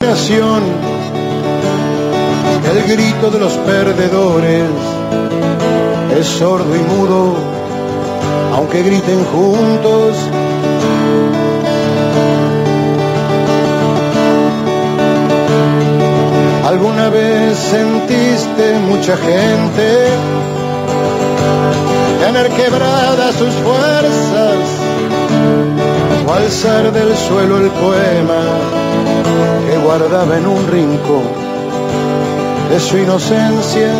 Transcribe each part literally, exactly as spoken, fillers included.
El grito de los perdedores es sordo y mudo, aunque griten juntos. ¿Alguna vez sentiste mucha gente tener quebradas sus fuerzas o alzar del suelo el poema que guardaba en un rincón de su inocencia?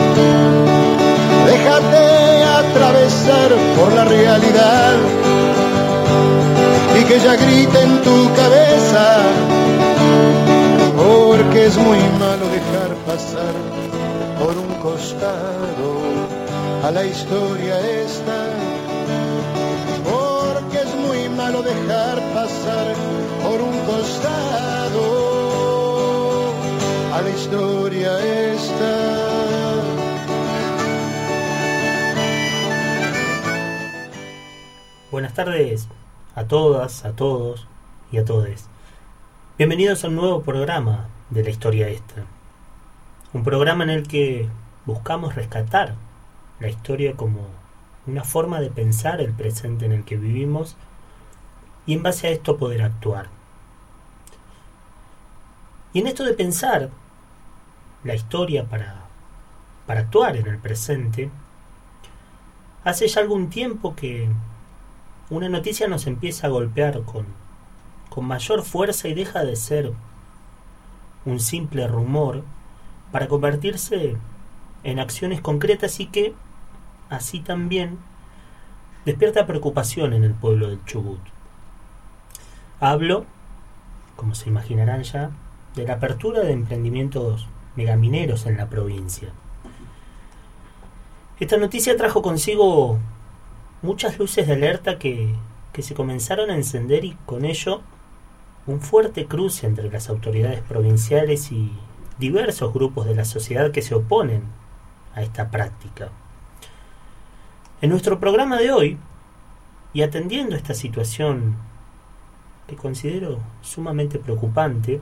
Déjate atravesar por la realidad y que ella grite en tu cabeza, porque es muy malo dejar pasar por un costado a la historia esta, porque es muy malo dejar pasar por un costado a la historia esta. Buenas tardes a todas, a todos y a todes. Bienvenidos a un nuevo programa de la historia esta. Un programa en el que buscamos rescatar la historia como una forma de pensar el presente en el que vivimos y en base a esto poder actuar. Y en esto de pensar la historia para, para actuar en el presente, hace ya algún tiempo que una noticia nos empieza a golpear con, con mayor fuerza y deja de ser un simple rumor para convertirse en acciones concretas y que así también despierta preocupación en el pueblo del Chubut. Hablo, como se imaginarán ya, de la apertura de emprendimientos megamineros en la provincia. Esta noticia trajo consigo muchas luces de alerta que, que se comenzaron a encender y con ello un fuerte cruce entre las autoridades provinciales y diversos grupos de la sociedad que se oponen a esta práctica. En nuestro programa de hoy, y atendiendo esta situación que considero sumamente preocupante,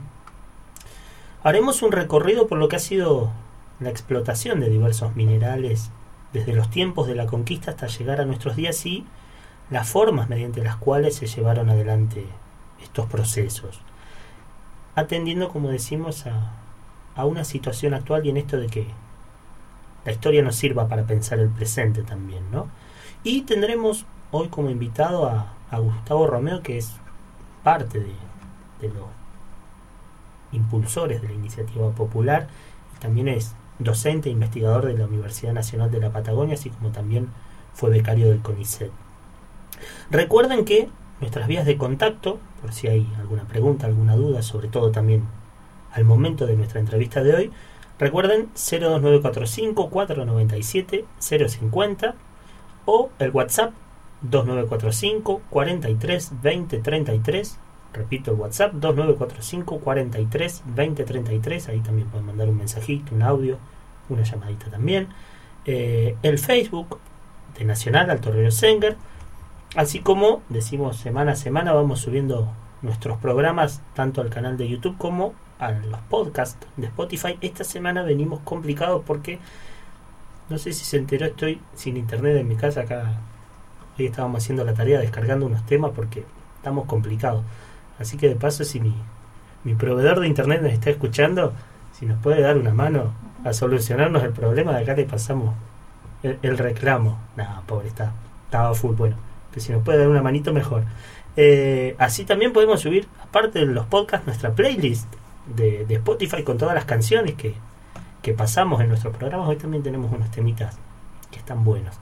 haremos un recorrido por lo que ha sido la explotación de diversos minerales desde los tiempos de la conquista hasta llegar a nuestros días y las formas mediante las cuales se llevaron adelante estos procesos, atendiendo, como decimos, a, a una situación actual y en esto de que la historia nos sirva para pensar el presente también, ¿no? Y tendremos hoy como invitado a, a Gustavo Romeo, que es parte de, de los impulsores de la iniciativa popular y también es docente e investigador de la Universidad Nacional de la Patagonia, así como también fue becario del CONICET. Recuerden que nuestras vías de contacto, por si hay alguna pregunta, alguna duda, sobre todo también al momento de nuestra entrevista de hoy, recuerden cero dos nueve cuatro cinco, cuatro nueve siete, cero cinco cero o el WhatsApp dos nueve cuatro cinco, cuatro tres, veinte treinta y tres. Repito, el WhatsApp dos nueve cuatro cinco, cuatro tres, veinte treinta y tres. Ahí también pueden mandar un mensajito, un audio, una llamadita también. Eh, el Facebook de Nacional Alto Río Senger. Así como, decimos, semana a semana vamos subiendo nuestros programas tanto al canal de YouTube como a los podcasts de Spotify. Esta semana venimos complicados porque, no sé si se enteró, estoy sin internet en mi casa acá. Hoy estábamos haciendo la tarea descargando unos temas porque estamos complicados. Así que de paso, si mi, mi proveedor de internet nos está escuchando, si nos puede dar una mano a solucionarnos el problema, de acá le pasamos el, el reclamo. Nada, pobre, está, estaba full. Bueno, que si nos puede dar una manito mejor. Eh, así también podemos subir, aparte de los podcasts, nuestra playlist de, de Spotify con todas las canciones que, que pasamos en nuestros programas. Hoy también tenemos unos temitas que están buenos.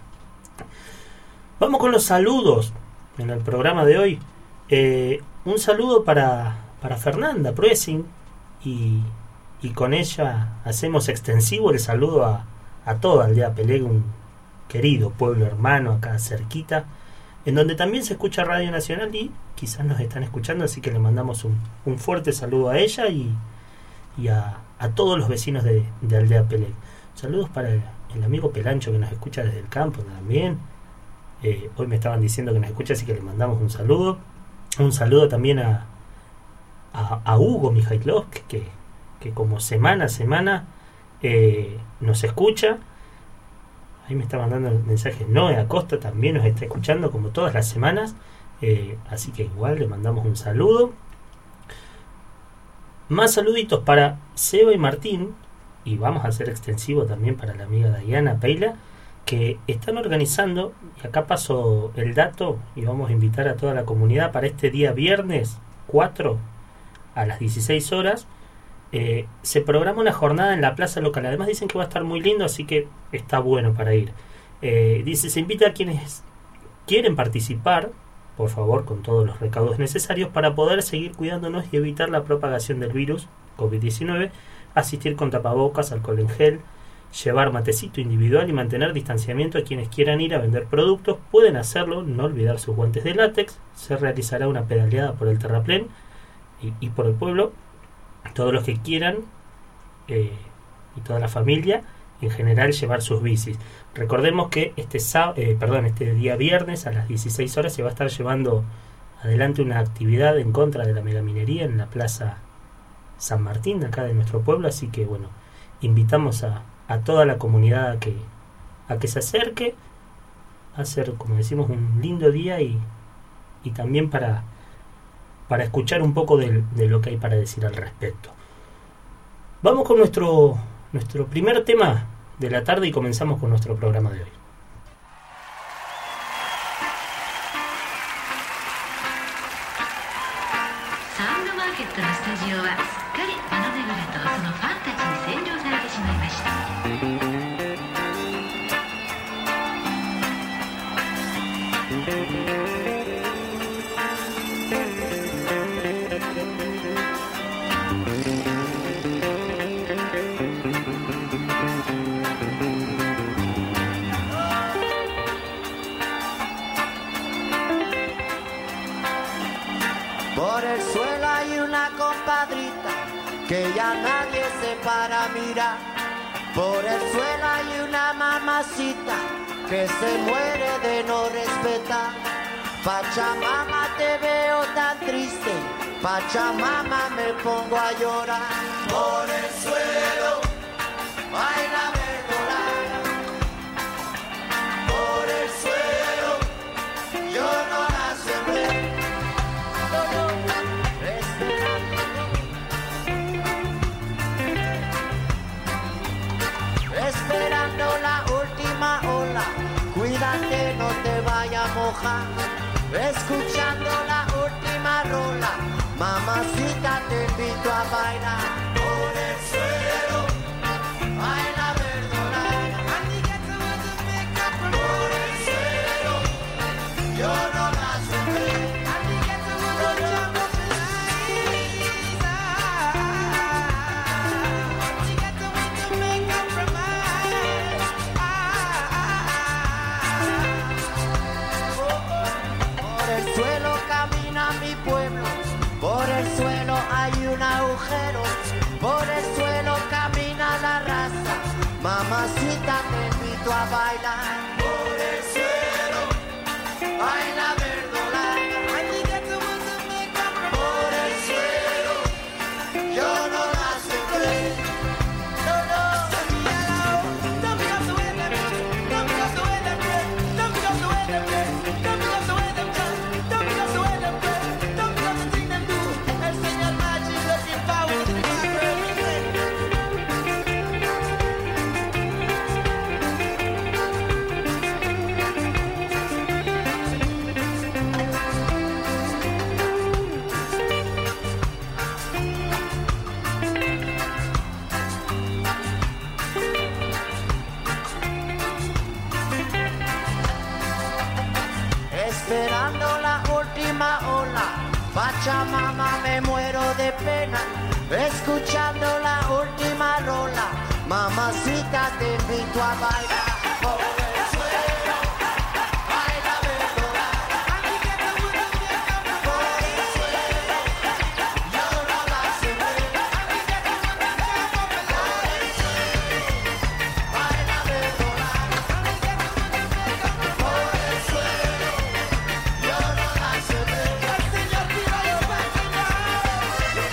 Vamos con los saludos en el programa de hoy. Eh, un saludo para, para Fernanda Pruessing y, y con ella hacemos extensivo el saludo a, a toda Aldea Peleg, un querido pueblo hermano acá cerquita, en donde también se escucha Radio Nacional y quizás nos están escuchando, así que le mandamos un, un fuerte saludo a ella y, y a, a todos los vecinos de, de Aldea Peleg. Saludos para el, el amigo Pelancho que nos escucha desde el campo también. Eh, hoy me estaban diciendo que nos escucha, así que le mandamos un saludo. Un saludo también a, a, a Hugo Mijailovsky, que, que como semana a semana eh, nos escucha. Ahí me está mandando mensajes. Noé Acosta también nos está escuchando como todas las semanas, eh, así que igual le mandamos un saludo. Más saluditos para Seba y Martín, y vamos a hacer extensivo también para la amiga Diana Peila, que están organizando, y acá paso el dato y vamos a invitar a toda la comunidad para este día viernes cuatro a las dieciséis horas. Eh, se programa una jornada en la plaza local. Además dicen que va a estar muy lindo, así que está bueno para ir. Eh, dice, se invita a quienes quieren participar, por favor, con todos los recaudos necesarios para poder seguir cuidándonos y evitar la propagación del virus COVID diecinueve, asistir con tapabocas, alcohol en gel, llevar matecito individual y mantener distanciamiento. A quienes quieran ir a vender productos pueden hacerlo, no olvidar sus guantes de látex. Se realizará una pedaleada por el terraplén y, y por el pueblo. Todos los que quieran eh, y toda la familia en general llevar sus bicis. Recordemos que este eh, perdón, este día viernes a las dieciséis horas se va a estar llevando adelante una actividad en contra de la megaminería en la plaza San Martín, acá de nuestro pueblo, así que bueno, invitamos a, a toda la comunidad a que, a que se acerque, a hacer, como decimos, un lindo día y, y también para, para escuchar un poco de, de lo que hay para decir al respecto. Vamos con nuestro, nuestro primer tema de la tarde y comenzamos con nuestro programa de hoy. 「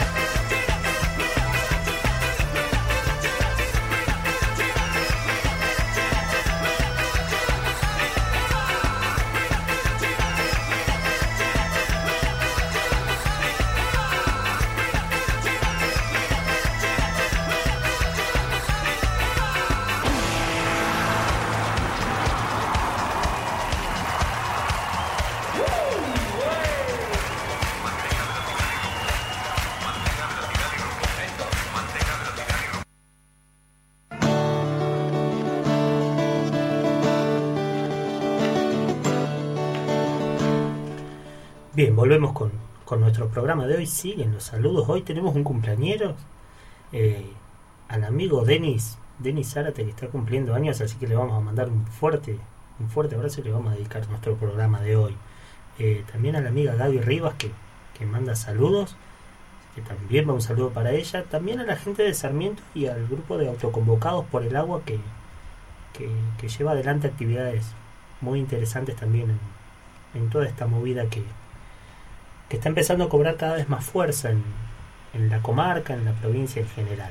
Bien, volvemos con, con nuestro programa de hoy. Siguen los saludos. Hoy tenemos un cumpleañero, eh, al amigo Denis, Denis Zárate, que está cumpliendo años, así que le vamos a mandar un fuerte, un fuerte abrazo y le vamos a dedicar nuestro programa de hoy. Eh, también a la amiga Gaby Rivas, que, que manda saludos, que también va un saludo para ella. También a la gente de Sarmiento y al grupo de autoconvocados por el agua, que, que, que lleva adelante actividades muy interesantes también en, en toda esta movida que que está empezando a cobrar cada vez más fuerza en, en la comarca, en la provincia en general.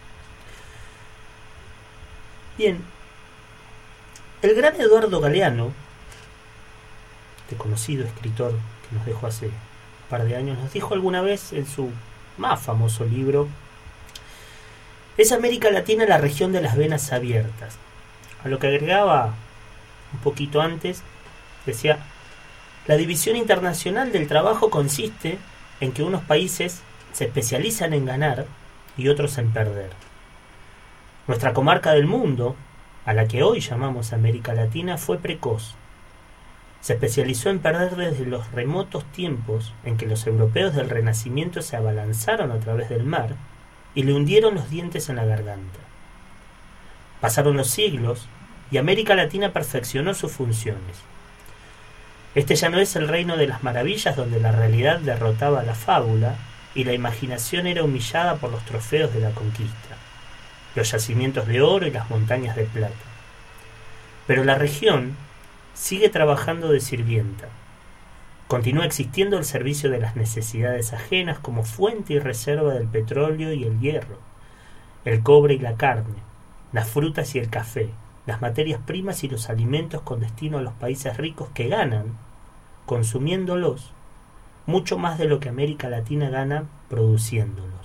Bien, el gran Eduardo Galeano, este conocido escritor que nos dejó hace un par de años, nos dijo alguna vez en su más famoso libro: es América Latina la región de las venas abiertas. A lo que agregaba un poquito antes, decía: la división internacional del trabajo consiste en que unos países se especializan en ganar y otros en perder. Nuestra comarca del mundo, a la que hoy llamamos América Latina, fue precoz. Se especializó en perder desde los remotos tiempos en que los europeos del Renacimiento se abalanzaron a través del mar y le hundieron los dientes en la garganta. Pasaron los siglos y América Latina perfeccionó sus funciones. Este ya no es el reino de las maravillas donde la realidad derrotaba a la fábula y la imaginación era humillada por los trofeos de la conquista, los yacimientos de oro y las montañas de plata. Pero la región sigue trabajando de sirvienta. Continúa existiendo al servicio de las necesidades ajenas como fuente y reserva del petróleo y el hierro, el cobre y la carne, las frutas y el café, las materias primas y los alimentos con destino a los países ricos que ganan, consumiéndolos, mucho más de lo que América Latina gana produciéndolos.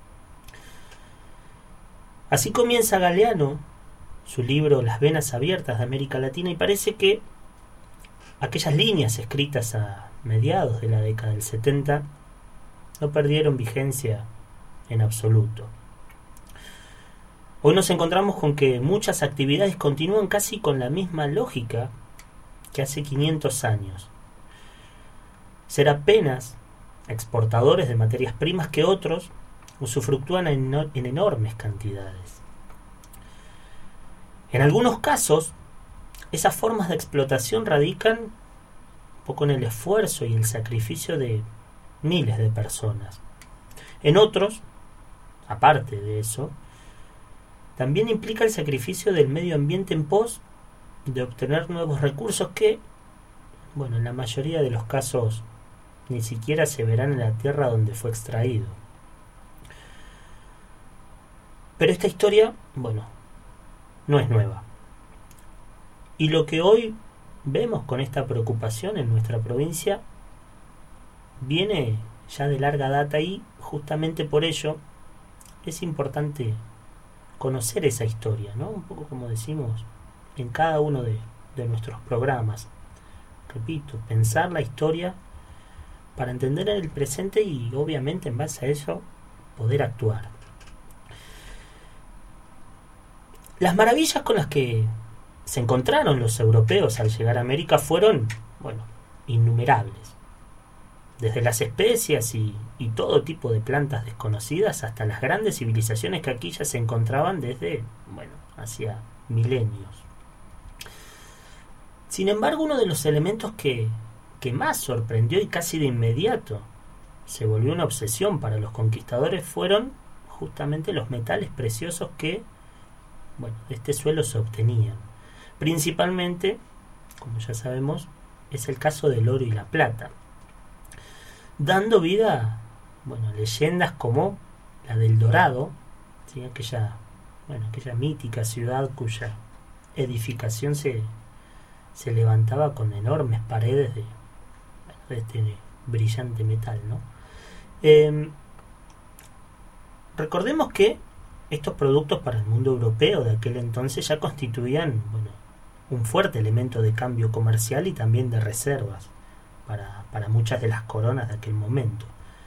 Así comienza Galeano su libro Las venas abiertas de América Latina, y parece que aquellas líneas escritas a mediados de la década del setenta no perdieron vigencia en absoluto. Hoy nos encontramos con que muchas actividades continúan casi con la misma lógica que hace quinientos años. Ser apenas exportadores de materias primas que otros usufructúan en, en enormes cantidades. En algunos casos, esas formas de explotación radican un poco en el esfuerzo y el sacrificio de miles de personas. En otros, aparte de eso, también implica el sacrificio del medio ambiente en pos de obtener nuevos recursos que, bueno, en la mayoría de los casos ni siquiera se verán en la tierra donde fue extraído. Pero esta historia, bueno, no es nueva. Y lo que hoy vemos con esta preocupación en nuestra provincia viene ya de larga data, y justamente por ello es importante conocer esa historia, ¿no? Un poco como decimos en cada uno de, de nuestros programas. Repito, pensar la historia para entender el presente y obviamente en base a eso poder actuar. Las maravillas con las que se encontraron los europeos al llegar a América fueron, bueno, innumerables. Desde las especias y, y todo tipo de plantas desconocidas hasta las grandes civilizaciones que aquí ya se encontraban desde, bueno, hacía milenios. Sin embargo, uno de los elementos que, que más sorprendió y casi de inmediato se volvió una obsesión para los conquistadores fueron justamente los metales preciosos que, bueno, de este suelo se obtenían. Principalmente, como ya sabemos, es el caso del oro y la plata, dando vida, bueno, leyendas como la del Dorado, ¿sí? aquella, bueno, aquella mítica ciudad cuya edificación se, se levantaba con enormes paredes de, bueno, de este brillante metal, ¿no? Eh, recordemos que estos productos para el mundo europeo de aquel entonces ya constituían, bueno, un fuerte elemento de cambio comercial y también de reservas para, para muchas de las coronas de aquel momento.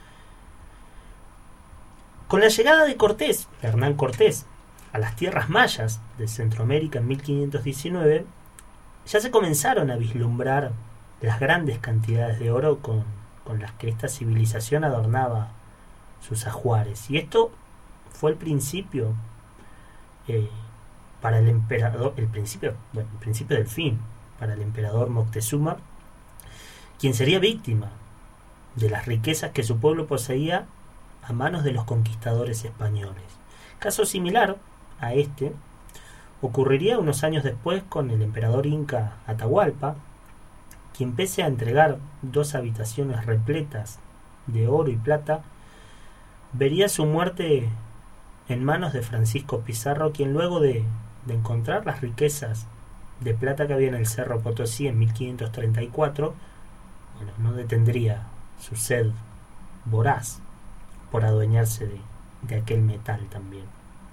Con la llegada de Cortés, de Hernán Cortés, a las tierras mayas de Centroamérica en mil quinientos diecinueve, ya se comenzaron a vislumbrar las grandes cantidades de oro con, con las que esta civilización adornaba sus ajuares. Y esto fue el principio eh, para el emperador, el principio, bueno, el principio del fin para el emperador Moctezuma, quien sería víctima de las riquezas que su pueblo poseía a manos de los conquistadores españoles. Caso similar a este ocurriría unos años después con el emperador inca Atahualpa, quien pese a entregar dos habitaciones repletas de oro y plata, vería su muerte en manos de Francisco Pizarro, quien luego de, de encontrar las riquezas de plata que había en el Cerro Potosí en mil quinientos treinta y cuatro, bueno, no detendría su sed voraz por adueñarse de, de aquel metal también.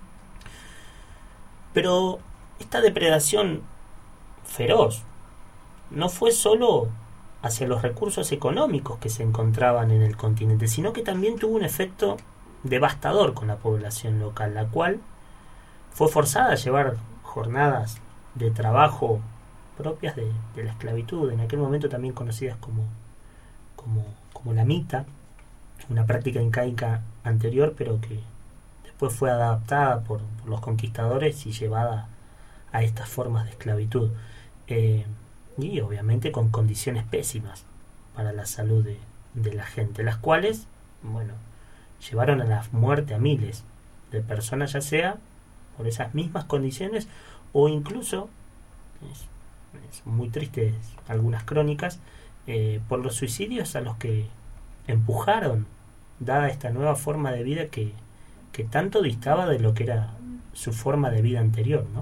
Pero esta depredación feroz no fue solo hacia los recursos económicos que se encontraban en el continente, sino que también tuvo un efecto devastador con la población local, la cual fue forzada a llevar jornadas de trabajo propias de, de la esclavitud, en aquel momento también conocidas como, como, como la mita, una práctica incaica anterior, pero que después fue adaptada por, por los conquistadores y llevada a estas formas de esclavitud. Eh, y obviamente con condiciones pésimas para la salud de, de la gente, las cuales, bueno, llevaron a la muerte a miles de personas, ya sea por esas mismas condiciones o incluso, es, es muy triste algunas crónicas, eh, por los suicidios a los que empujaron, dada esta nueva forma de vida que, que tanto distaba de lo que era su forma de vida anterior, ¿no?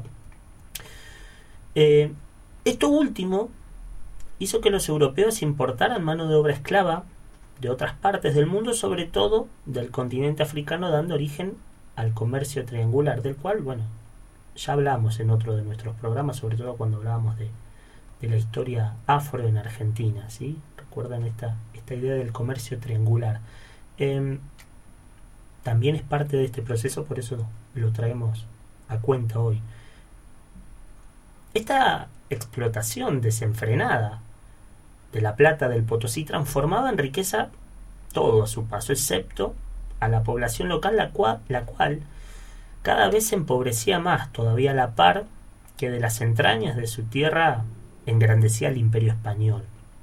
Eh, esto último hizo que los europeos importaran mano de obra esclava de otras partes del mundo, sobre todo del continente africano, dando origen al comercio triangular, del cual, bueno, ya hablamos en otro de nuestros programas, sobre todo cuando hablábamos de, de la historia afro en Argentina, ¿sí? Recuerdan esta, esta idea del comercio triangular. Eh, también es parte de este proceso, por eso lo traemos a cuenta hoy. Esta explotación desenfrenada de la plata del Potosí transformaba en riqueza todo a su paso, excepto a la población local, la cual, la cual cada vez se empobrecía más, todavía a la par que de las entrañas de su tierra engrandecía el imperio español.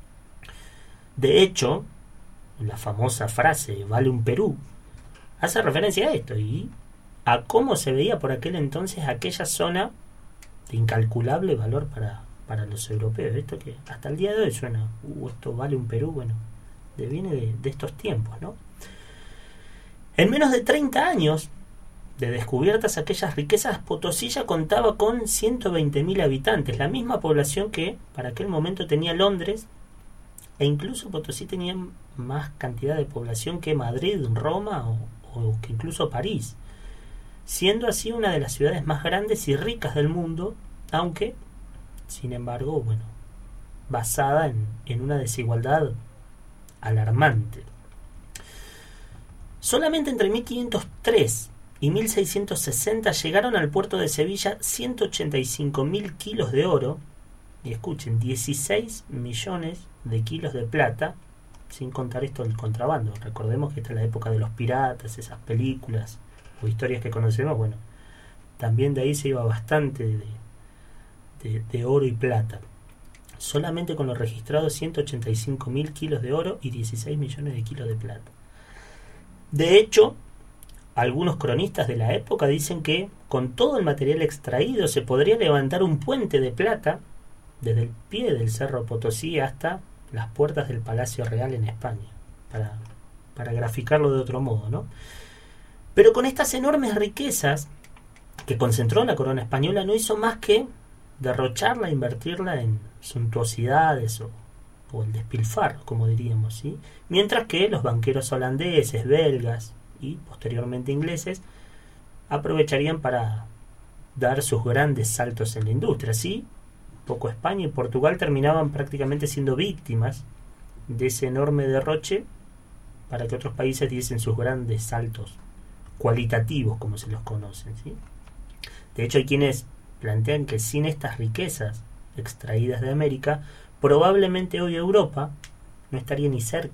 De hecho, la famosa frase "vale un Perú" hace referencia a esto y a cómo se veía por aquel entonces aquella zona de incalculable valor para, para los europeos. Esto que hasta el día de hoy suena, uh, esto vale un Perú, bueno, viene de, de estos tiempos, ¿no? En menos de treinta años de descubiertas aquellas riquezas, Potosí ya contaba con ciento veinte mil habitantes, la misma población que para aquel momento tenía Londres, e incluso Potosí tenía más cantidad de población que Madrid, Roma o, o que incluso París, siendo así una de las ciudades más grandes y ricas del mundo, aunque, sin embargo, bueno, basada en, en una desigualdad alarmante. Solamente entre mil quinientos tres y mil seiscientos sesenta llegaron al puerto de Sevilla ciento ochenta y cinco mil kilos de oro, y escuchen, dieciséis millones de kilos de plata, sin contar esto del contrabando. Recordemos que esta es la época de los piratas, esas películas o historias que conocemos, bueno, también de ahí se iba bastante de, de, de oro y plata. Solamente con los registrados ciento ochenta y cinco mil kilos de oro y dieciséis millones de kilos de plata. De hecho, algunos cronistas de la época dicen que con todo el material extraído se podría levantar un puente de plata desde el pie del Cerro Potosí hasta las puertas del Palacio Real en España, para, para graficarlo de otro modo, ¿no? Pero con estas enormes riquezas que concentró la corona española, no hizo más que derrocharla, invertirla en suntuosidades o, o el despilfarro, como diríamos, ¿sí? Mientras que los banqueros holandeses, belgas y posteriormente ingleses aprovecharían para dar sus grandes saltos en la industria. Así, poco España y Portugal terminaban prácticamente siendo víctimas de ese enorme derroche para que otros países diesen sus grandes saltos cualitativos, como se los conocen, ¿sí? De hecho, hay quienes plantean que sin estas riquezas extraídas de América, probablemente hoy Europa no estaría ni cerca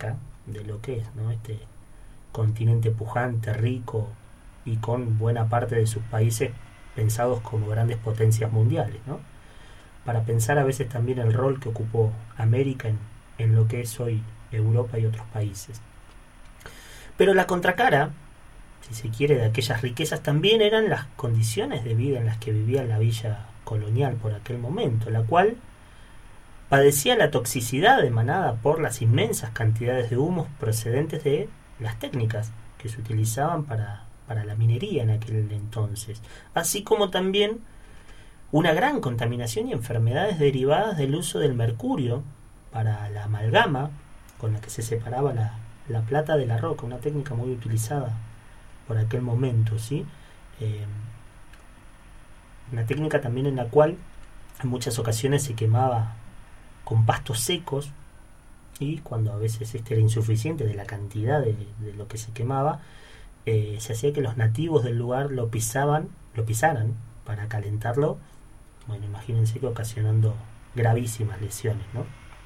de lo que es, ¿no?, este continente pujante, rico y con buena parte de sus países pensados como grandes potencias mundiales, ¿no? Para pensar a veces también el rol que ocupó América en, en lo que es hoy Europa y otros países. Pero la contracara, si se quiere, de aquellas riquezas también eran las condiciones de vida en las que vivía la villa colonial por aquel momento, la cual padecía la toxicidad emanada por las inmensas cantidades de humos procedentes de las técnicas que se utilizaban para, para la minería en aquel entonces, así como también una gran contaminación y enfermedades derivadas del uso del mercurio para la amalgama con la que se separaba la, la plata de la roca, una técnica muy utilizada por aquel momento, ¿sí? Eh, una técnica también en la cual en muchas ocasiones se quemaba con pastos secos, y cuando a veces este era insuficiente de la cantidad de, de lo que se quemaba, eh, se hacía que los nativos del lugar lo pisaban, lo pisaran para calentarlo. Bueno, imagínense que ocasionando gravísimas lesiones, ¿no?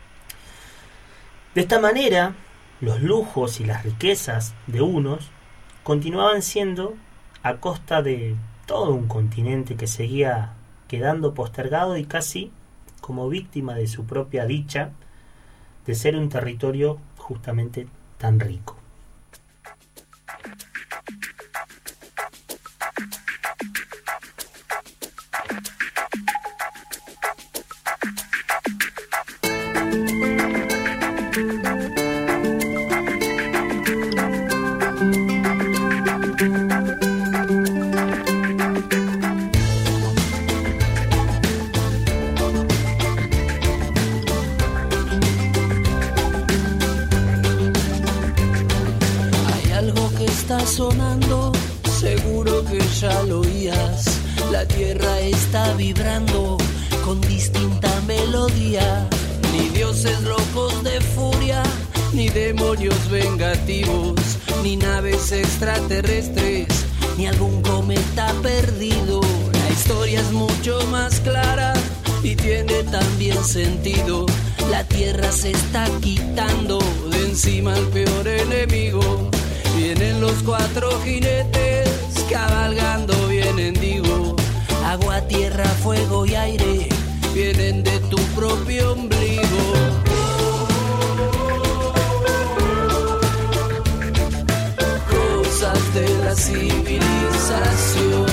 De esta manera, los lujos y las riquezas de unos continuaban siendo a costa de todo un continente que seguía quedando postergado y casi como víctima de su propia dicha de ser un territorio justamente tan rico. Sonando, seguro que ya lo oías. La tierra está vibrando con distinta melodía. Ni dioses locos de furia, ni demonios vengativos, ni naves extraterrestres, ni algún cometa perdido. La historia es mucho más clara y tiene también sentido. La tierra se está quitando de encima al peor enemigo. Vienen los cuatro jinetes, cabalgando vienen, digo. Agua, tierra, fuego y aire, vienen de tu propio ombligo. Cosas de la civilización.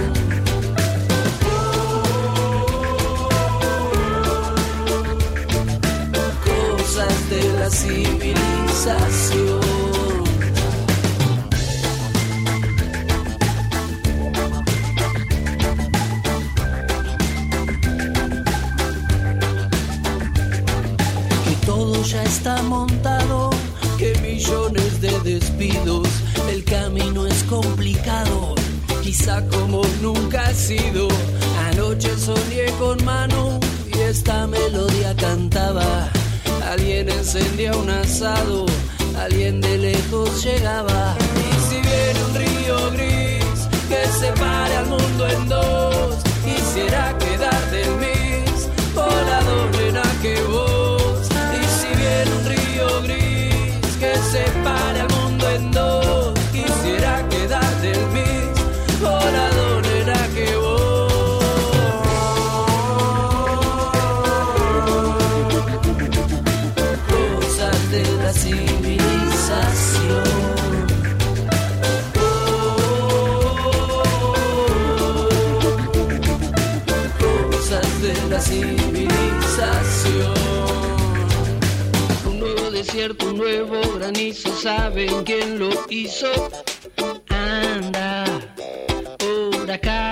Cosas de la civilización. Ya está montado, que millones de despidos, el camino es complicado, quizá como nunca ha sido. Anoche soñé con Manu y esta melodía cantaba. Alguien encendía un asado, alguien de lejos llegaba. Y si viene un río gris que separe al mundo en dos, quisiera quedar del mis, volador nena que vos. En un río gris que separe al mundo en dos, quisiera quedar del mis, volador era que vos. Cosas de la civilización. Cosas de la civilización. Desierto, un nuevo granizo, ¿saben quién lo hizo? Anda por acá.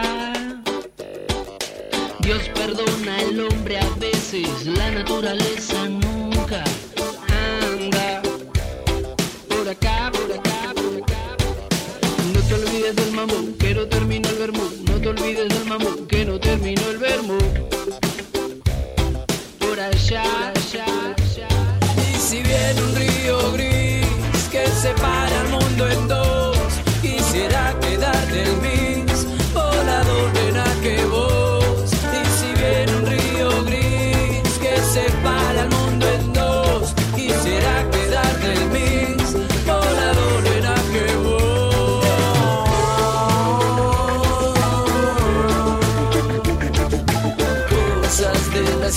Dios perdona al hombre a veces, la naturaleza nunca. Anda por acá, por acá, por acá. No te olvides del mambo, que no terminó el vermú. No te olvides del mambo, que no terminó el vermú. Por allá, allá. Si viene un río gris que separa al mundo en dos, quisiera quedar del mis, volador nena que vos. Y si viene un río gris que separa al mundo en dos, quisiera quedar del mis,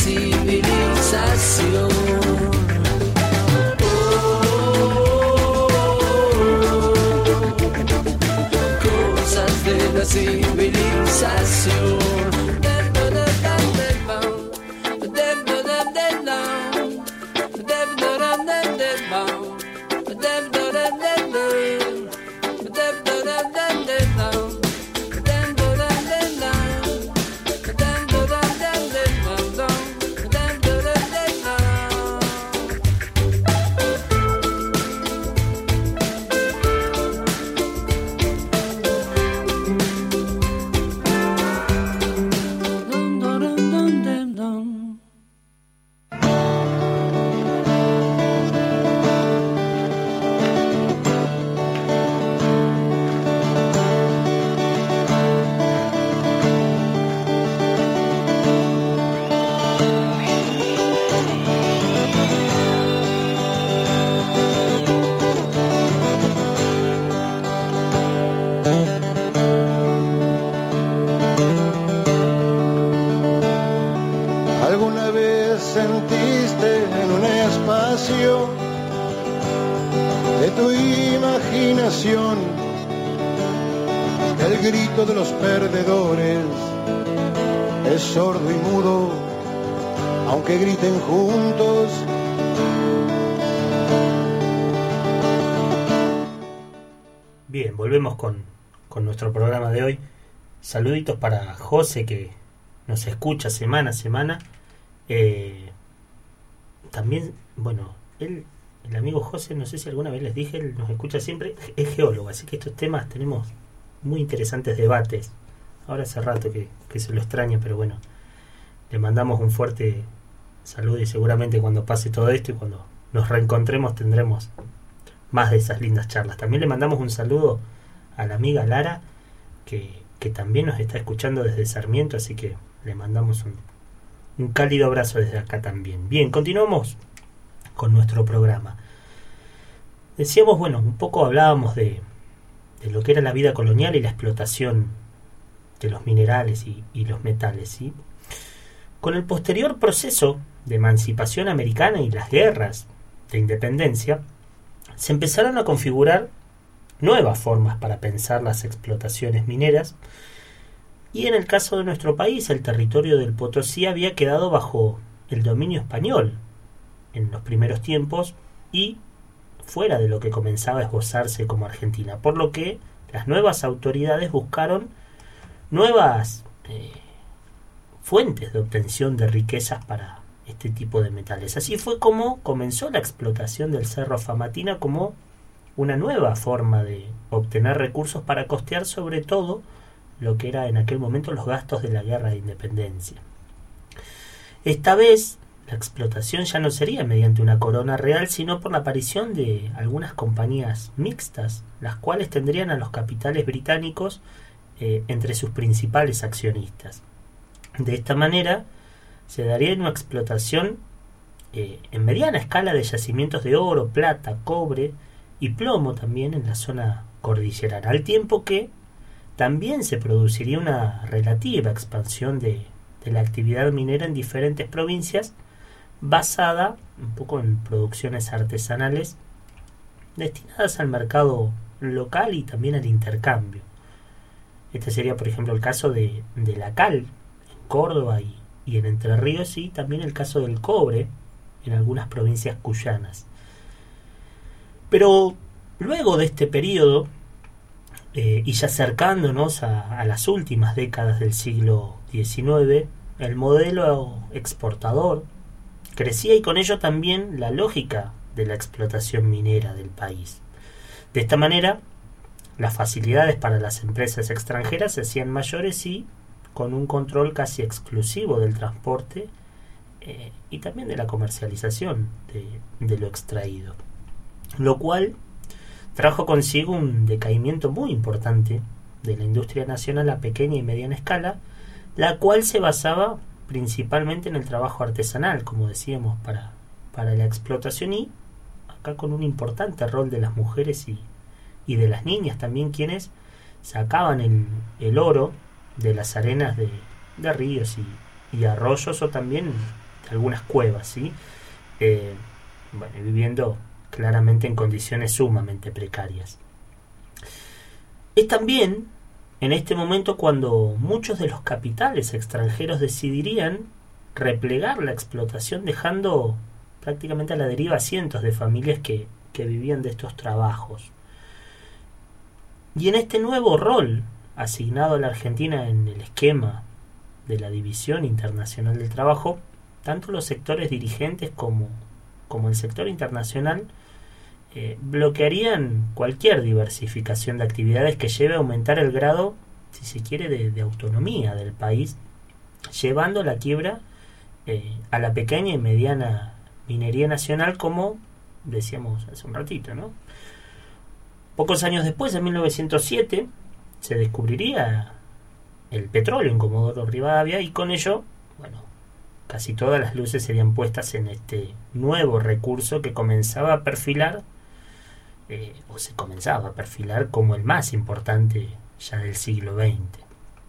civilización. De la civilización. De tu imaginación, el grito de los perdedores es sordo y mudo, aunque griten juntos. Bien, volvemos con, con nuestro programa de hoy. Saluditos para José, que nos escucha semana a semana. Eh, también, bueno, él, el amigo José, no sé si alguna vez les dije, él nos escucha siempre, es geólogo, así que estos temas tenemos muy interesantes debates. Ahora hace rato que, que se lo extraña, pero bueno, le mandamos un fuerte saludo y seguramente cuando pase todo esto y cuando nos reencontremos tendremos más de esas lindas charlas. También le mandamos un saludo a la amiga Lara, que, que también nos está escuchando desde Sarmiento, así que le mandamos un, un cálido abrazo desde acá también. Bien, continuamos con nuestro programa. Decíamos, bueno, un poco hablábamos de, de lo que era la vida colonial y la explotación de los minerales y, y los metales, ¿sí? Con el posterior proceso de emancipación americana y las guerras de independencia, se empezaron a configurar nuevas formas para pensar las explotaciones mineras, y en el caso de nuestro país, el territorio del Potosí había quedado bajo el dominio español en los primeros tiempos y fuera de lo que comenzaba a esbozarse como Argentina, por lo que las nuevas autoridades buscaron nuevas eh, fuentes de obtención de riquezas para este tipo de metales. Así fue como comenzó la explotación del Cerro Famatina como una nueva forma de obtener recursos para costear sobre todo lo que era en aquel momento los gastos de la guerra de independencia. Esta vez la explotación ya no sería mediante una corona real, sino por la aparición de algunas compañías mixtas, las cuales tendrían a los capitales británicos eh, entre sus principales accionistas. De esta manera se daría una explotación eh, en mediana escala de yacimientos de oro, plata, cobre y plomo también en la zona cordillerana, al tiempo que también se produciría una relativa expansión de, de la actividad minera en diferentes provincias, basada un poco en producciones artesanales destinadas al mercado local y también al intercambio. Este sería, por ejemplo, el caso de, de la cal en Córdoba y, y en Entre Ríos, y también el caso del cobre en algunas provincias cuyanas. Pero luego de este periodo, eh, y ya acercándonos a, a las últimas décadas del siglo diecinueve, el modelo exportador crecía y con ello también la lógica de la explotación minera del país. De esta manera, las facilidades para las empresas extranjeras se hacían mayores y con un control casi exclusivo del transporte eh, y también de la comercialización de, de lo extraído, lo cual trajo consigo un decaimiento muy importante de la industria nacional a pequeña y mediana escala, la cual se basaba principalmente en el trabajo artesanal, como decíamos, para, para la explotación, y acá con un importante rol de las mujeres y, y de las niñas también, quienes sacaban el, el oro de las arenas de, de ríos y, y arroyos, o también algunas cuevas, ¿sí? Eh, bueno, viviendo claramente en condiciones sumamente precarias. Es también en este momento cuando muchos de los capitales extranjeros decidirían replegar la explotación, dejando prácticamente a la deriva a cientos de familias que, que vivían de estos trabajos. Y en este nuevo rol asignado a la Argentina en el esquema de la División Internacional del Trabajo, tanto los sectores dirigentes como, como el sector internacional eh, bloquearían cualquier diversificación de actividades que lleve a aumentar el grado, si se quiere, de, de autonomía del país, llevando a la quiebra eh, a la pequeña y mediana minería nacional, como decíamos hace un ratito, ¿no? Pocos años después, en mil novecientos siete, se descubriría el petróleo en Comodoro Rivadavia, y con ello, bueno, casi todas las luces serían puestas en este nuevo recurso que comenzaba a perfilar, eh, o se comenzaba a perfilar como el más importante ya del siglo veinte.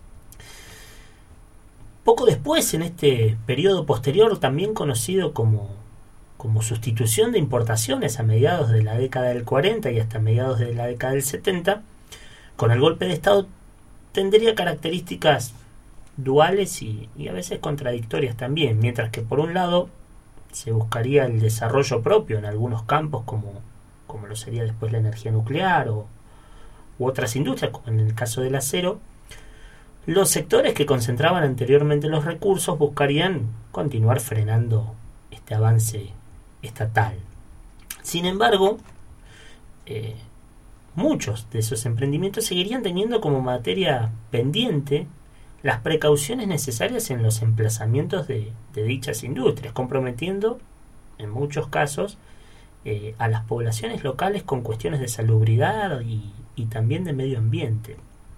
Poco después, en este periodo posterior, también conocido como, como sustitución de importaciones a mediados de la década del cuarenta y hasta mediados de la década del setenta, con el golpe de Estado tendría características duales y, y a veces contradictorias también, mientras que por un lado se buscaría el desarrollo propio en algunos campos como, como lo sería después la energía nuclear o, u otras industrias, como en el caso del acero, los sectores que concentraban anteriormente los recursos buscarían continuar frenando este avance estatal. Sin embargo, eh, muchos de esos emprendimientos seguirían teniendo como materia pendiente las precauciones necesarias en los emplazamientos de, de dichas industrias, comprometiendo, en muchos casos, eh, a las poblaciones locales con cuestiones de salubridad y, y también de medio ambiente.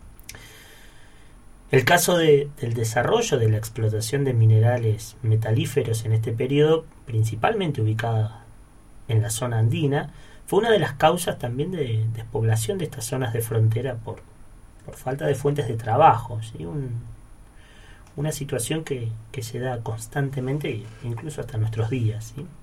El caso de, del desarrollo de la explotación de minerales metalíferos en este periodo, principalmente ubicada en la zona andina, fue una de las causas también de despoblación de estas zonas de frontera por, por falta de fuentes de trabajo, ¿sí? Un, una situación que, que se da constantemente, incluso hasta nuestros días, ¿sí?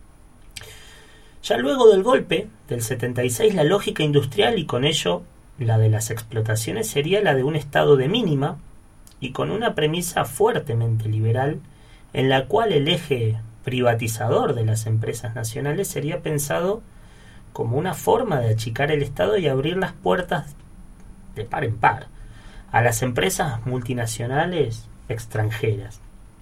Ya luego del golpe del setenta y seis, la lógica industrial y con ello la de las explotaciones sería la de un estado de mínima y con una premisa fuertemente liberal, en la cual el eje privatizador de las empresas nacionales sería pensado como una forma de achicar el Estado y abrir las puertas de par en par a las empresas multinacionales extranjeras.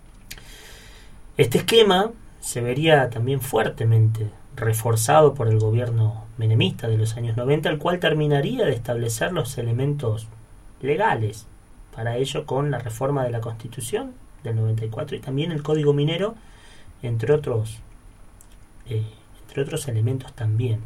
Este esquema se vería también fuertemente reforzado por el gobierno menemista de los años noventa, el cual terminaría de establecer los elementos legales para ello con la reforma de la Constitución del noventa y cuatro y también el Código Minero, entre otros, eh, entre otros elementos también.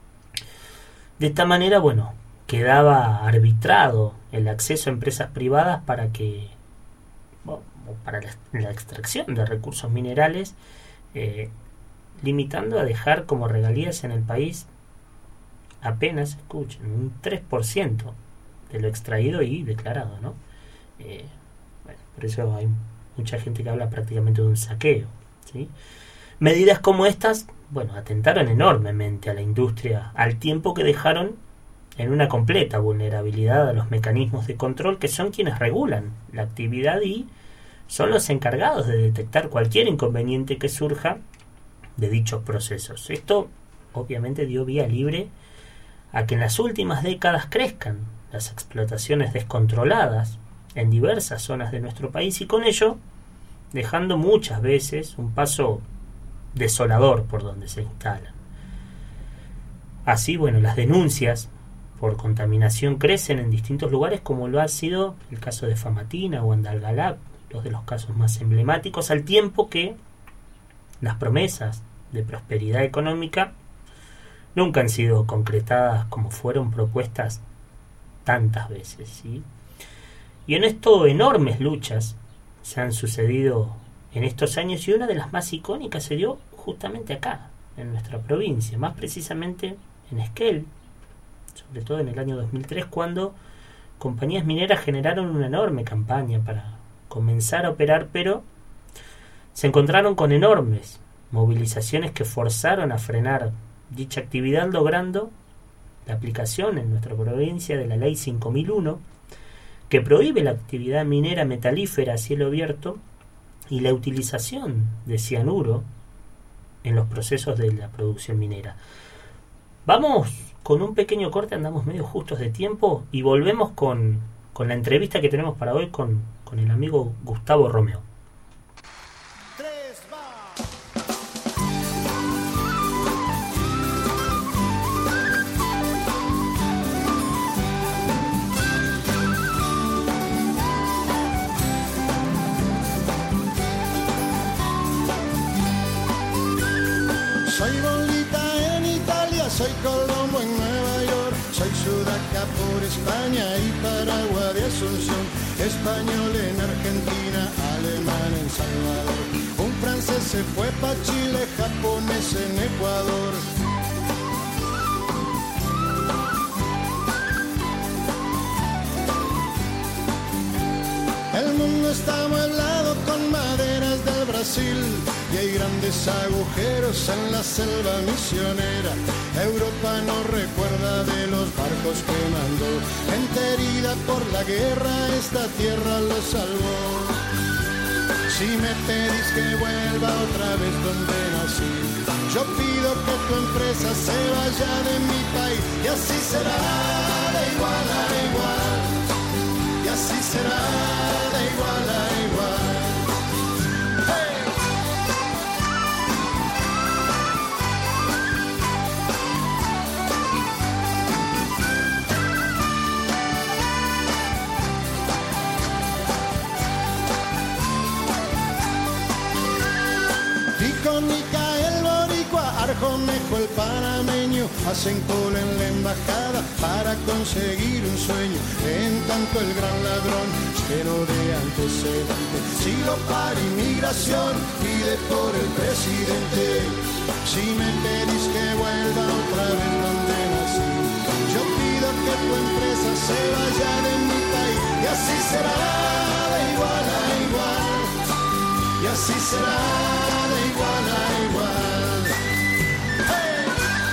De esta manera, bueno, quedaba arbitrado el acceso a empresas privadas para que, bueno, para la, la extracción de recursos minerales, eh, limitando a dejar como regalías en el país apenas, escuchen, un tres por ciento de lo extraído y declarado, ¿no? Eh, bueno, por eso hay mucha gente que habla prácticamente de un saqueo, ¿sí? Medidas como estas, bueno, atentaron enormemente a la industria, al tiempo que dejaron en una completa vulnerabilidad a los mecanismos de control que son quienes regulan la actividad y son los encargados de detectar cualquier inconveniente que surja de dichos procesos. Esto obviamente dio vía libre a que en las últimas décadas crezcan las explotaciones descontroladas en diversas zonas de nuestro país y con ello dejando muchas veces un paso desolador por donde se instalan. Así, bueno, las denuncias por contaminación crecen en distintos lugares, como lo ha sido el caso de Famatina o Andalgalá, los de los casos más emblemáticos, al tiempo que las promesas de prosperidad económica nunca han sido concretadas como fueron propuestas tantas veces, ¿sí? Y en esto enormes luchas se han sucedido en estos años y una de las más icónicas se dio justamente acá, en nuestra provincia, más precisamente en Esquel, sobre todo en el año dos mil tres, cuando compañías mineras generaron una enorme campaña para comenzar a operar, pero se encontraron con enormes movilizaciones que forzaron a frenar dicha actividad, logrando la aplicación en nuestra provincia de la ley cinco mil uno, que prohíbe la actividad minera metalífera a cielo abierto y la utilización de cianuro en los procesos de la producción minera. Vamos con un pequeño corte, andamos medio justos de tiempo y volvemos con, con la entrevista que tenemos para hoy con, con el amigo Gustavo Romeo. Soy Bolita en Italia, soy Colombo en Nueva York, soy Sudaca por España y Paraguay de Asunción, español en Argentina, alemán en Salvador, un francés se fue pa' Chile, japonés en Ecuador. El mundo está amueblado con maderas del Brasil y hay grandes agujeros en la selva misionera. Europa no recuerda de los barcos que mandó, gente herida por la guerra, esta tierra lo salvó. Si me pedís que vuelva otra vez donde nací, yo pido que tu empresa se vaya de mi país y así será de igual a igual, y así será de igual a igual. Micael Boricua, Arjonejo el panameño, hacen cola en la embajada para conseguir un sueño. En tanto el gran ladrón, lleno de antecedentes, siglo para inmigración, pide por el presidente. Si me pedís que vuelva otra vez donde nací, yo pido que tu empresa se vaya de mi país y así será de igual a igual, y así será igual a igual. ¡Hey!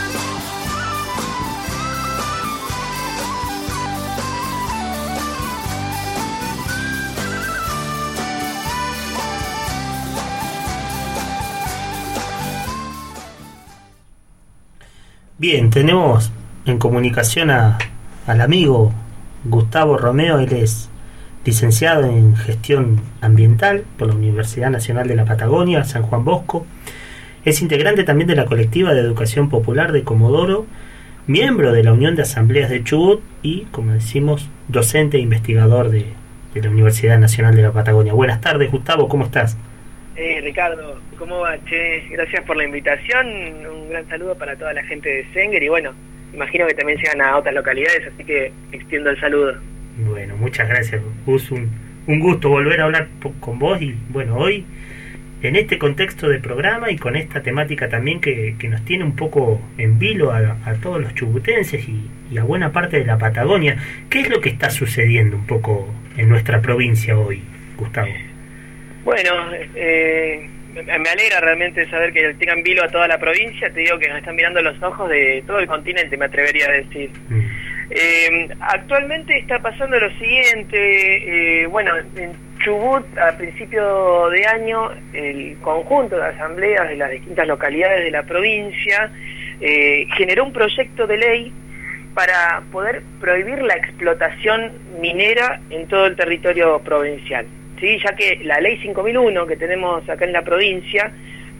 Bien, tenemos en comunicación a, al amigo Gustavo Romeo. Él es licenciado en Gestión Ambiental por la Universidad Nacional de la Patagonia, San Juan Bosco. Es integrante también de la colectiva de Educación Popular de Comodoro, miembro de la Unión de Asambleas de Chubut y, como decimos, docente e investigador de, de la Universidad Nacional de la Patagonia. Buenas tardes, Gustavo, ¿cómo estás? Eh, Ricardo, ¿cómo va? Che, gracias por la invitación, un gran saludo para toda la gente de Senger y bueno, imagino que también llegan a otras localidades, así que extiendo el saludo. Bueno, muchas gracias, Gus. Un, un gusto volver a hablar con vos y, bueno, hoy en este contexto de programa y con esta temática también que, que nos tiene un poco en vilo a, a todos los chubutenses y, y a buena parte de la Patagonia. ¿Qué es lo que está sucediendo un poco en nuestra provincia hoy, Gustavo? Bueno, eh, me alegra realmente saber que tengan vilo a toda la provincia. Te digo que nos están mirando los ojos de todo el continente, me atrevería a decir. Mm. Eh, actualmente está pasando lo siguiente, eh, bueno, en Chubut a principio de año el conjunto de asambleas de las distintas localidades de la provincia eh, generó un proyecto de ley para poder prohibir la explotación minera en todo el territorio provincial, ¿sí? Ya que la ley cinco mil uno que tenemos acá en la provincia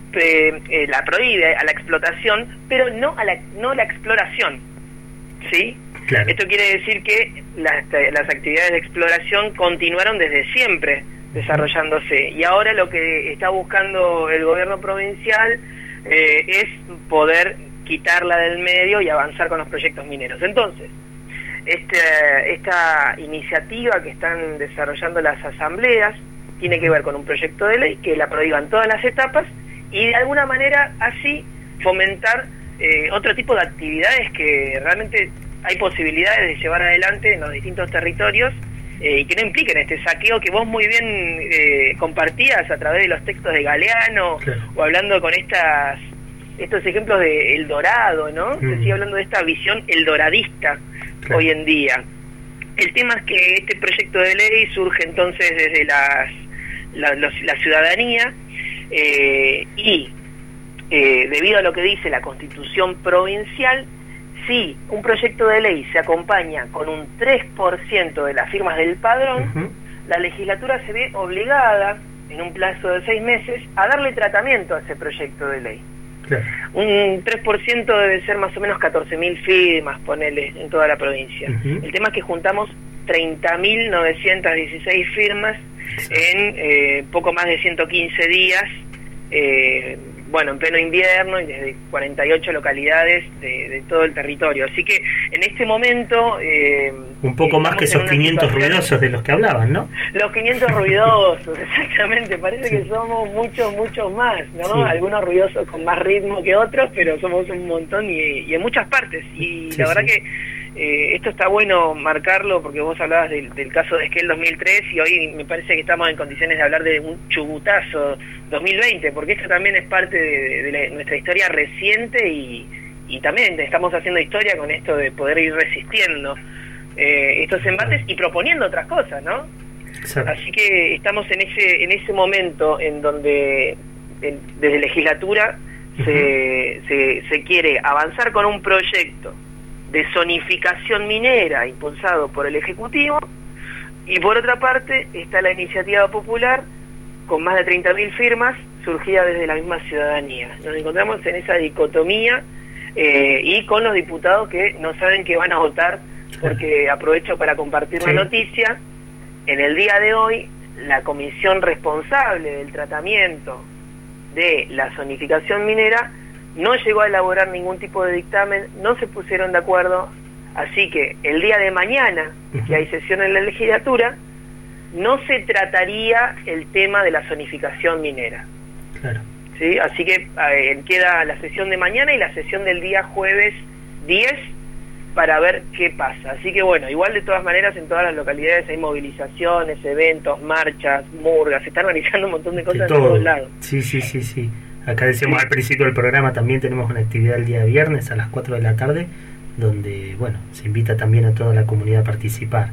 eh, eh, la prohíbe a la explotación, pero no a la, no la exploración, ¿sí? Claro. Esto quiere decir que las, las actividades de exploración continuaron desde siempre desarrollándose y ahora lo que está buscando el gobierno provincial eh, es poder quitarla del medio y avanzar con los proyectos mineros. Entonces, este, esta iniciativa que están desarrollando las asambleas tiene que ver con un proyecto de ley que la prohíban todas las etapas y de alguna manera así fomentar eh, otro tipo de actividades que realmente hay posibilidades de llevar adelante en los distintos territorios eh, y que no impliquen este saqueo que vos muy bien eh, compartías a través de los textos de Galeano, claro. o hablando con estas estos ejemplos de El Dorado, ¿no? Mm. Se sigue hablando de esta visión eldoradista, claro. hoy en día. El tema es que este proyecto de ley surge entonces desde las, la, los, la ciudadanía eh, y eh, debido a lo que dice la Constitución provincial, si un proyecto de ley se acompaña con un tres por ciento de las firmas del padrón, uh-huh. la legislatura se ve obligada, en un plazo de seis meses, a darle tratamiento a ese proyecto de ley. Claro. Un tres por ciento debe ser más o menos catorce mil firmas, ponele, en toda la provincia. Uh-huh. El tema es que juntamos treinta mil novecientas dieciséis firmas en eh, poco más de ciento quince días, eh, bueno, en pleno invierno y desde cuarenta y ocho localidades de, de todo el territorio. Así que en este momento... Eh, un poco más que esos quinientos ruidosos de los que hablaban, ¿no? Los quinientos ruidosos, exactamente. Parece sí. que somos muchos, muchos más, ¿no? Sí. Algunos ruidosos con más ritmo que otros, pero somos un montón y, y en muchas partes. Y sí, la verdad sí. que eh, esto está bueno marcarlo, porque vos hablabas del, del caso de Esquel dos mil tres y hoy me parece que estamos en condiciones de hablar de un chubutazo dos mil veinte, porque esto también es parte de, de la, nuestra historia reciente y, y también estamos haciendo historia con esto de poder ir resistiendo eh, estos embates y proponiendo otras cosas, ¿no? Exacto. Así que estamos en ese en ese momento en donde en, desde legislatura uh-huh. se, se, se quiere avanzar con un proyecto de zonificación minera impulsado por el Ejecutivo, y por otra parte está la iniciativa popular con más de treinta mil firmas surgida desde la misma ciudadanía. Nos encontramos en esa dicotomía eh, y con los diputados que no saben que van a votar, porque aprovecho para compartir sí. la noticia. En el día de hoy, la comisión responsable del tratamiento de la zonificación minera no llegó a elaborar ningún tipo de dictamen, no se pusieron de acuerdo, así que el día de mañana, uh-huh. que hay sesión en la legislatura, no se trataría el tema de la zonificación minera. Claro. ¿Sí? Así que eh, queda la sesión de mañana y la sesión del día jueves diez para ver qué pasa. Así que bueno, igual de todas maneras en todas las localidades hay movilizaciones, eventos, marchas, murgas, se están organizando un montón de cosas de todos lados. Sí, sí, sí, sí. Acá decíamos sí. al principio del programa, también tenemos una actividad el día viernes a las cuatro de la tarde, donde, bueno, se invita también a toda la comunidad a participar.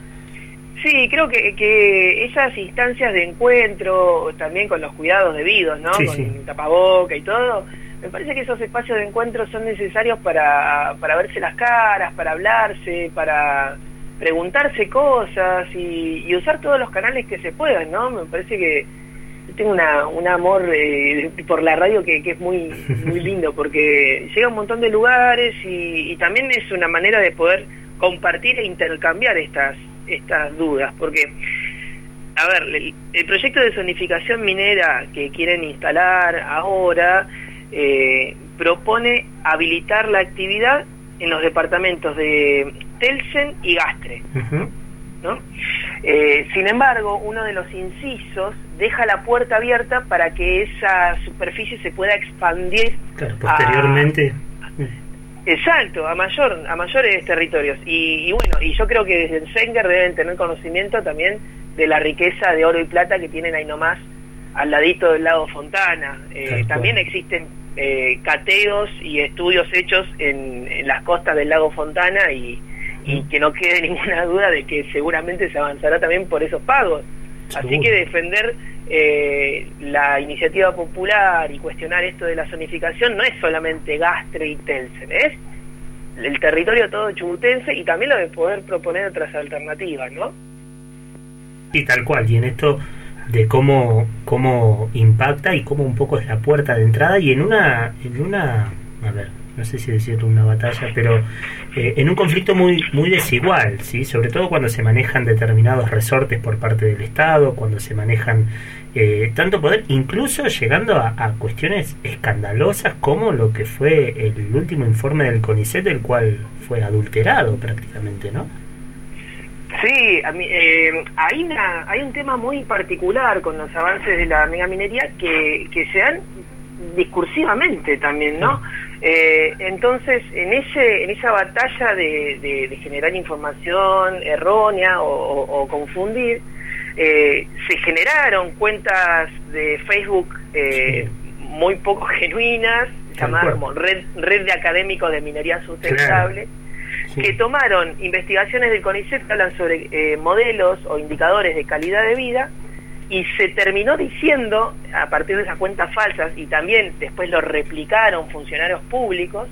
Sí, creo que, que esas instancias de encuentro, también con los cuidados debidos, ¿no? Sí, con sí. tapaboca y todo, me parece que esos espacios de encuentro son necesarios para, para verse las caras, para hablarse, para preguntarse cosas y, y usar todos los canales que se puedan, ¿no? Me parece que tengo una, un amor eh, por la radio que, que es muy muy lindo, porque llega a un montón de lugares y, y también es una manera de poder compartir e intercambiar estas estas dudas, porque a ver, el, el proyecto de zonificación minera que quieren instalar ahora eh, propone habilitar la actividad en los departamentos de Telsen y Gastre, uh-huh. ¿no? Eh, sin embargo, uno de los incisos deja la puerta abierta para que esa superficie se pueda expandir claro, posteriormente a, exacto, a mayor a mayores territorios y, y bueno, y yo creo que desde el Senger deben tener conocimiento también de la riqueza de oro y plata que tienen ahí nomás al ladito del lago Fontana. Eh, también existen eh, cateos y estudios hechos en, en las costas del lago Fontana y y que no quede ninguna duda de que seguramente se avanzará también por esos pagos. Seguro. Así que defender eh, la iniciativa popular y cuestionar esto de la zonificación no es solamente Gastre y Telsen, es el territorio todo chubutense y también lo de poder proponer otras alternativas, ¿no? Y tal cual, y en esto de cómo cómo impacta y cómo un poco es la puerta de entrada y en una en una a ver no sé si decirlo una batalla, pero eh, en un conflicto muy muy desigual, ¿sí? Sobre todo cuando se manejan determinados resortes por parte del Estado, cuando se manejan eh, tanto poder, incluso llegando a, a cuestiones escandalosas como lo que fue el último informe del CONICET, el cual fue adulterado prácticamente, ¿no? Sí, a mí, eh, hay, una, hay un tema muy particular con los avances de la megaminería que, que se han discursivamente también, ¿no? Eh, entonces, en ese en esa batalla de, de, de generar información errónea o, o, o confundir, eh, se generaron cuentas de Facebook eh, sí. muy poco genuinas, llamadas como red, red de académicos de minería sustentable, claro. sí. que tomaron investigaciones del CONICET que hablan sobre eh, modelos o indicadores de calidad de vida, y se terminó diciendo, a partir de esas cuentas falsas, y también después lo replicaron funcionarios públicos,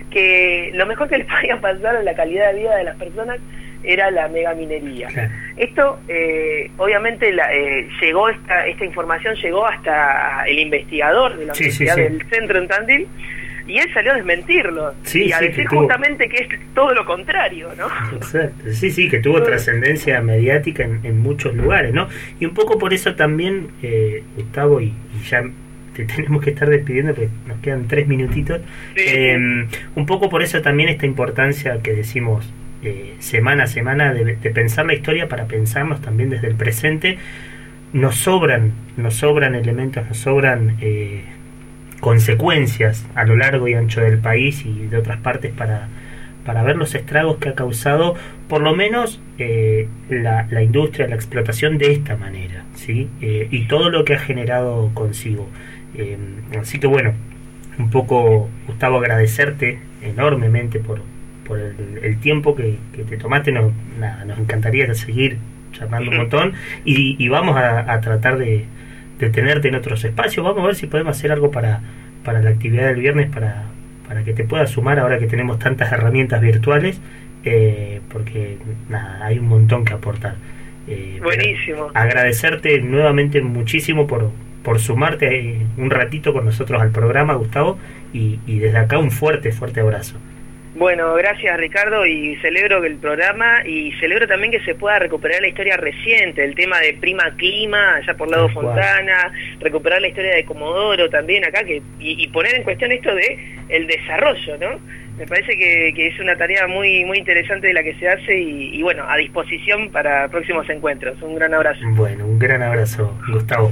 que lo mejor que les podía pasar a la calidad de vida de las personas era la megaminería. Claro. Esto, eh, obviamente, la, eh, llegó esta esta información llegó hasta el investigador de la sí, Universidad sí, sí. del Centro en Tandil, y él salió a desmentirlo sí, y a sí, decir justamente tuvo... que es todo lo contrario, ¿no? Exacto, sí, sí, que tuvo trascendencia mediática en, en muchos lugares, ¿no? Y un poco por eso también, eh, Gustavo, y, y ya te tenemos que estar despidiendo porque nos quedan tres minutitos, sí. eh, un poco por eso también esta importancia que decimos eh, semana a semana de, de pensar la historia para pensarnos también desde el presente. Nos sobran, nos sobran elementos, nos sobran... Eh, consecuencias a lo largo y ancho del país y de otras partes para, para ver los estragos que ha causado por lo menos eh, la, la industria, la explotación de esta manera, ¿sí? Eh, y todo lo que ha generado consigo. Eh, así que bueno, un poco, Gustavo, agradecerte enormemente por, por el, el tiempo que, que te tomaste. Nos, nada, nos encantaría seguir charlando un montón y, y vamos a, a tratar de de tenerte en otros espacios. Vamos a ver si podemos hacer algo para, para la actividad del viernes, para, para que te puedas sumar ahora que tenemos tantas herramientas virtuales, eh, porque nada, hay un montón que aportar. Eh, Buenísimo. Agradecerte nuevamente muchísimo por, por sumarte un ratito con nosotros al programa, Gustavo, y, y desde acá un fuerte, fuerte abrazo. Bueno, gracias Ricardo, y celebro el programa y celebro también que se pueda recuperar la historia reciente, el tema de Prima Clima, allá por Lado Fontana, recuperar la historia de Comodoro también acá, que y, y poner en cuestión esto de el desarrollo, ¿no? Me parece que, que es una tarea muy muy interesante de la que se hace y, y bueno, a disposición para próximos encuentros. Un gran abrazo. Bueno, un gran abrazo, Gustavo.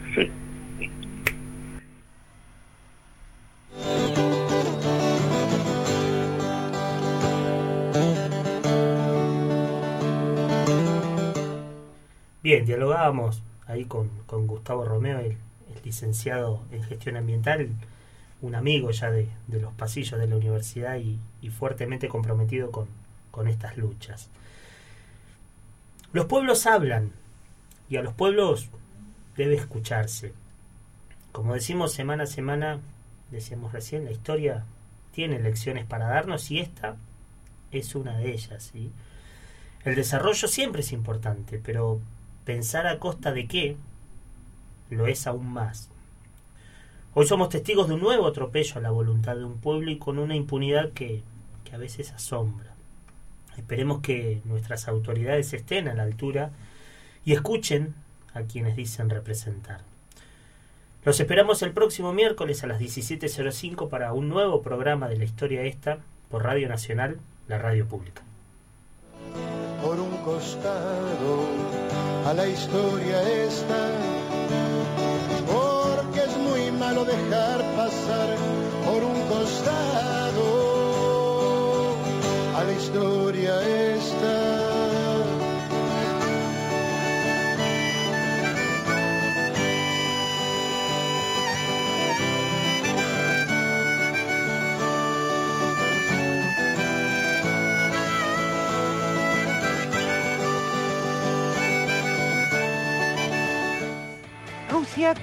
Bien, dialogábamos ahí con, con Gustavo Romeo, el, el licenciado en gestión ambiental, un amigo ya de, de los pasillos de la universidad y, y fuertemente comprometido con, con estas luchas. Los pueblos hablan y a los pueblos debe escucharse. Como decimos semana a semana, decíamos recién, la historia tiene lecciones para darnos y esta es una de ellas, ¿sí? El desarrollo siempre es importante, pero pensar a costa de qué lo es aún más. Hoy somos testigos de un nuevo atropello a la voluntad de un pueblo y con una impunidad que, que a veces asombra. Esperemos que nuestras autoridades estén a la altura y escuchen a quienes dicen representar. Los esperamos el próximo miércoles a las diecisiete cero cinco para un nuevo programa de La Historia Esta por Radio Nacional, la radio pública. Por un costado a la historia esta, porque es muy malo dejar pasar por un costado a la historia esta. Rusia